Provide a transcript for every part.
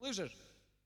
Слышишь?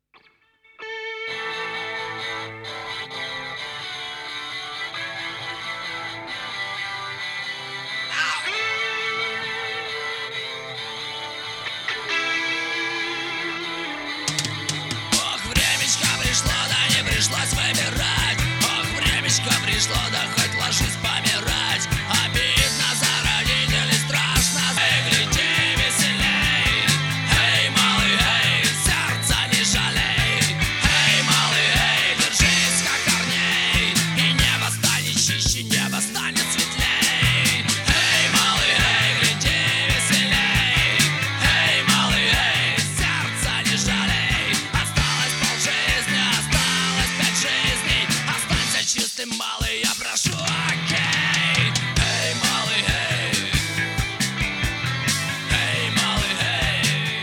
Ох, времечко пришло, да не пришлось выбирать. Ох, времечко пришло, да хоть ложись помирать. Обидно за родителей, страшно. Эй, гляди веселей. Эй, малый, эй, сердца не жалей. Эй, малый, эй, держись как корней. И небо станет чище, небо станет светлей. Эй, малый, эй, гляди веселей. Эй, малый, эй, сердца не жалей. Осталось полжизни, осталось 5 жизней. Останься чистым, малый, я прошу, окей. Эй, малый, эй. Эй, малый, эй.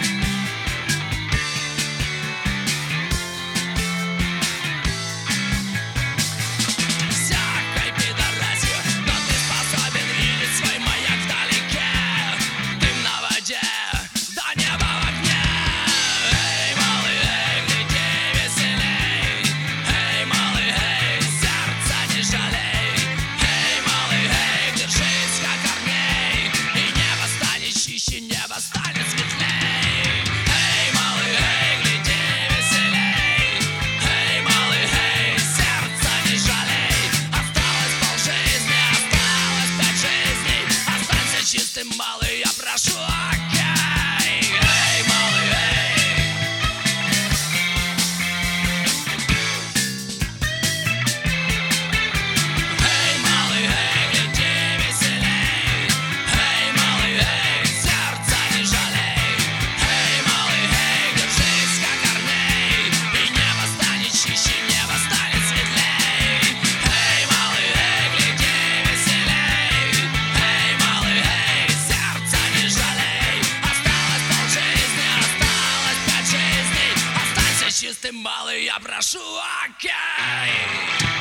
Всякой пидорасью, но ты способен видеть свой маяк вдалеке. Дым на воде, до неба в огне. Эй, малый, эй, гляди веселей. Эй, малый, эй, сердца не жалей. Эй, малый, эй, держись как корней. И небо станет чище, небо станет светлей. Эй, малый, эй, гляди веселей. Эй, малый, эй, сердца не жалей. Осталось полжизни, осталось 5 жизней. Останься чистым, малый, я прошу, окей. Эй, малый, эй. Эй, малый, эй, гляди веселей. Эй, малый, эй, сердца не жалей. Эй, малый, эй, держись как корней. И небо станет чище, небо станет светлей. Эй, малый, эй, гляди веселей. Эй, малый, эй, сердца не жалей. Осталось полжизни, осталось 5 жизней. Останься чистым, малый, я прошу, окей.